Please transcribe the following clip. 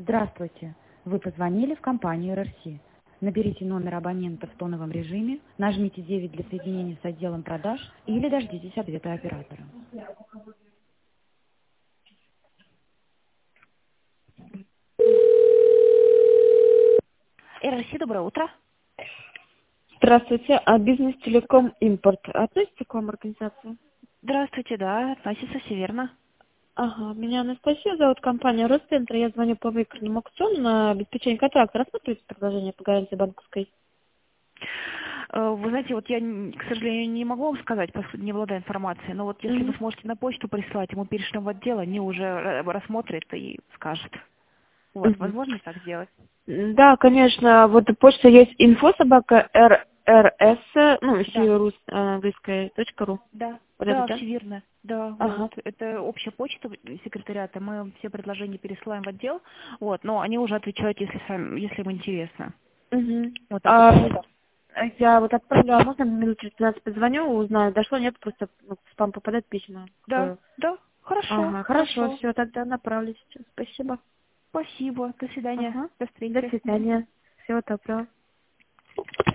Здравствуйте. Вы позвонили в компанию РРС. Наберите номер абонента в тоновом режиме, нажмите 9 для соединения с отделом продаж или дождитесь ответа оператора. РРС, доброе утро. Здравствуйте. А бизнес Телеком Импорт относится к вам организация? Здравствуйте, да, относится все верно. Ага, меня Анастасия зовут, компания Росцентр. Я звоню по выигранному аукциону на обеспечение контракта. Рассматриваете предложение по гарантии банковской? Вы знаете, вот я, к сожалению, не могу вам сказать, поскольку не обладаю информацией, но вот если вы Мгм. сможете на почту прислать, ему перешлем в отдел, они уже рассмотрят и скажут. У вас Мгм. возможно так сделать? Да, конечно. Вот почта есть info@rrs, ну, Да. если английская, .ру. Да, Вот это, да, да? все верно. Да, вот. Ага. Это общая почта секретариата. Мы все предложения пересылаем в отдел. Вот, но они уже отвечают, если им интересно. Мгм. Вот так вот просто. Я вот отправлю, а можно минут через 15 позвоню, узнаю, дошло, нет, просто в спам попадает письма. Да, да, хорошо, Ага, хорошо, хорошо. все, тогда направлю сейчас. Спасибо. Спасибо. До свидания. Ага. До До встречи. Мгм. свидания. Всего доброго.